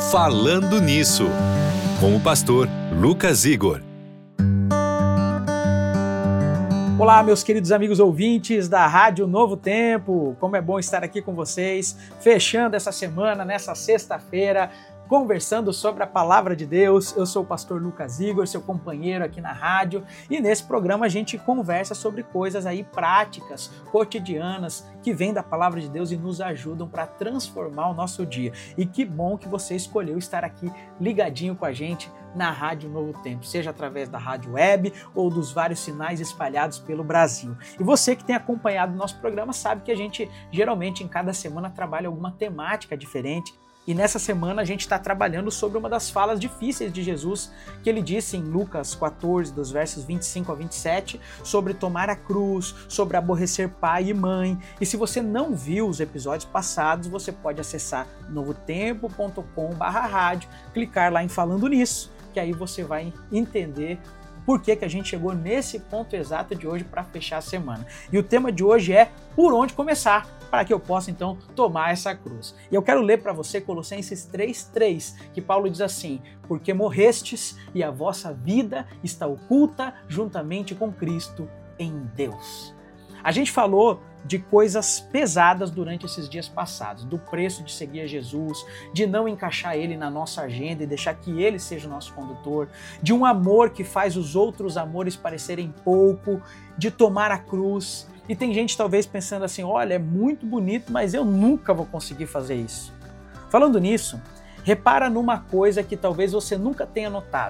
Falando Nisso, com o pastor Lucas Igor. Olá, meus queridos amigos ouvintes da Rádio Novo Tempo, como é bom estar aqui com vocês, fechando essa semana, nessa sexta-feira, conversando sobre a Palavra de Deus. Eu sou o pastor Lucas Igor, seu companheiro aqui na rádio, e nesse programa a gente conversa sobre coisas aí práticas, cotidianas, que vêm da Palavra de Deus e nos ajudam para transformar o nosso dia. E que bom que você escolheu estar aqui ligadinho com a gente na Rádio Novo Tempo, seja através da rádio web ou dos vários sinais espalhados pelo Brasil. E você que tem acompanhado o nosso programa sabe que a gente geralmente em cada semana trabalha alguma temática diferente. E nessa semana a gente está trabalhando sobre uma das falas difíceis de Jesus, que ele disse em Lucas 14, dos versos 25 a 27, sobre tomar a cruz, sobre aborrecer pai e mãe. E se você não viu os episódios passados, você pode acessar novotempo.com/rádio, clicar lá em Falando Nisso, que aí você vai entender por que a gente chegou nesse ponto exato de hoje para fechar a semana. E o tema de hoje é por onde começar, para que eu possa então tomar essa cruz. E eu quero ler para você Colossenses 3:3, que Paulo diz assim: porque morrestes e a vossa vida está oculta juntamente com Cristo em Deus. A gente falou de coisas pesadas durante esses dias passados, do preço de seguir a Jesus, de não encaixar Ele na nossa agenda e deixar que Ele seja o nosso condutor, de um amor que faz os outros amores parecerem pouco, de tomar a cruz. E tem gente talvez pensando assim, olha, é muito bonito, mas eu nunca vou conseguir fazer isso. Falando nisso, repara numa coisa que talvez você nunca tenha notado.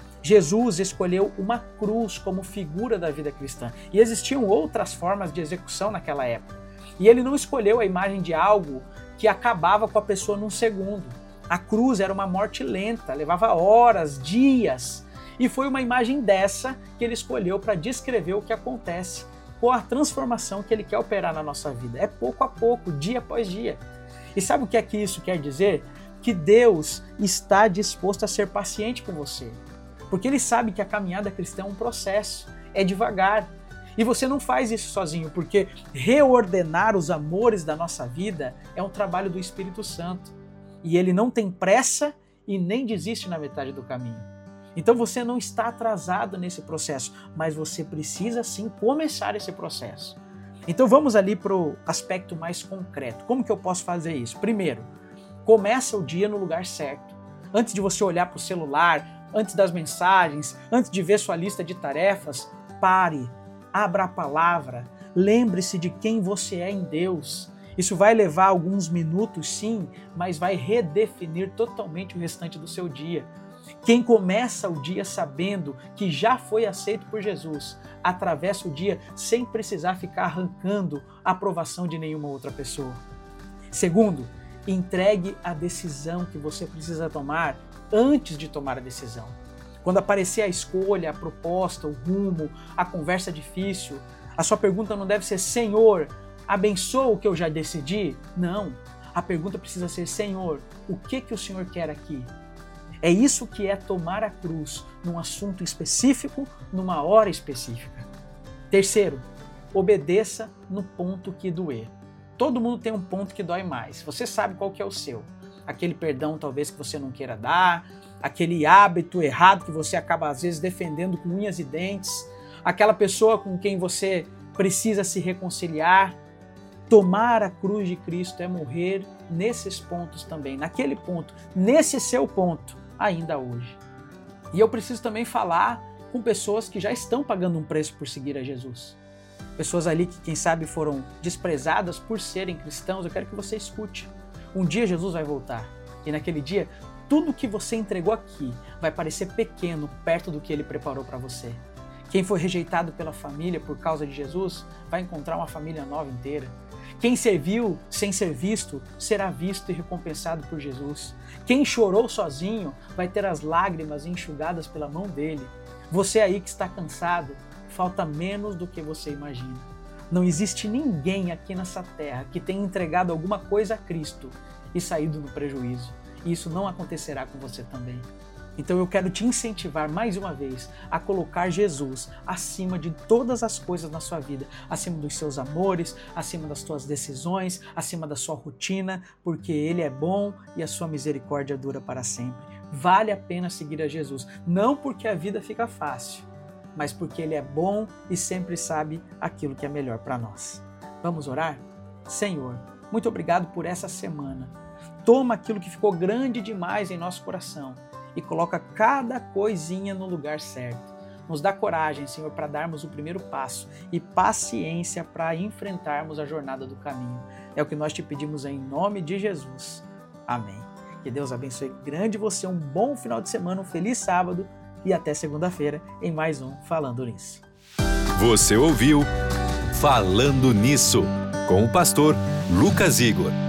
Jesus escolheu uma cruz como figura da vida cristã. E existiam outras formas de execução naquela época. E ele não escolheu a imagem de algo que acabava com a pessoa num segundo. A cruz era uma morte lenta, levava horas, dias. E foi uma imagem dessa que ele escolheu para descrever o que acontece com a transformação que ele quer operar na nossa vida. É pouco a pouco, dia após dia. E sabe o que é que isso quer dizer? Que Deus está disposto a ser paciente com você. Porque Ele sabe que a caminhada cristã é um processo, é devagar. E você não faz isso sozinho, porque reordenar os amores da nossa vida é um trabalho do Espírito Santo. E Ele não tem pressa e nem desiste na metade do caminho. Então você não está atrasado nesse processo, mas você precisa sim começar esse processo. Então vamos ali para o aspecto mais concreto. Como que eu posso fazer isso? Primeiro, começa o dia no lugar certo. Antes de você olhar para o celular, antes das mensagens, antes de ver sua lista de tarefas, pare, abra a palavra, lembre-se de quem você é em Deus. Isso vai levar alguns minutos sim, mas vai redefinir totalmente o restante do seu dia. Quem começa o dia sabendo que já foi aceito por Jesus, atravessa o dia sem precisar ficar arrancando a aprovação de nenhuma outra pessoa. Segundo, entregue a decisão que você precisa tomar antes de tomar a decisão. Quando aparecer a escolha, a proposta, o rumo, a conversa difícil, a sua pergunta não deve ser: Senhor, abençoa o que eu já decidi? Não. A pergunta precisa ser: Senhor, o que o Senhor quer aqui? É isso que é tomar a cruz num assunto específico, numa hora específica. Terceiro, obedeça no ponto que doer. Todo mundo tem um ponto que dói mais. Você sabe qual que é o seu. Aquele perdão talvez que você não queira dar, aquele hábito errado que você acaba às vezes defendendo com unhas e dentes, aquela pessoa com quem você precisa se reconciliar. Tomar a cruz de Cristo é morrer nesses pontos também, naquele ponto, nesse seu ponto, ainda hoje. E eu preciso também falar com pessoas que já estão pagando um preço por seguir a Jesus. Pessoas ali que, quem sabe, foram desprezadas por serem cristãos. Eu quero que você escute. Um dia Jesus vai voltar. E naquele dia, tudo que você entregou aqui vai parecer pequeno perto do que Ele preparou para você. Quem foi rejeitado pela família por causa de Jesus vai encontrar uma família nova inteira. Quem serviu sem ser visto será visto e recompensado por Jesus. Quem chorou sozinho vai ter as lágrimas enxugadas pela mão dele. Você aí que está cansado, falta menos do que você imagina. Não existe ninguém aqui nessa terra que tenha entregado alguma coisa a Cristo e saído no prejuízo. E isso não acontecerá com você também. Então eu quero te incentivar mais uma vez a colocar Jesus acima de todas as coisas na sua vida, acima dos seus amores, acima das suas decisões, acima da sua rotina, porque Ele é bom e a sua misericórdia dura para sempre. Vale a pena seguir a Jesus, não porque a vida fica fácil, mas porque Ele é bom e sempre sabe aquilo que é melhor para nós. Vamos orar? Senhor, muito obrigado por essa semana. Toma aquilo que ficou grande demais em nosso coração e coloca cada coisinha no lugar certo. Nos dá coragem, Senhor, para darmos o primeiro passo e paciência para enfrentarmos a jornada do caminho. É o que nós te pedimos em nome de Jesus. Amém. Que Deus abençoe grande você, um bom final de semana, um feliz sábado e até segunda-feira em mais um Falando Nisso. Você ouviu Falando Nisso, com o pastor Lucas Igor.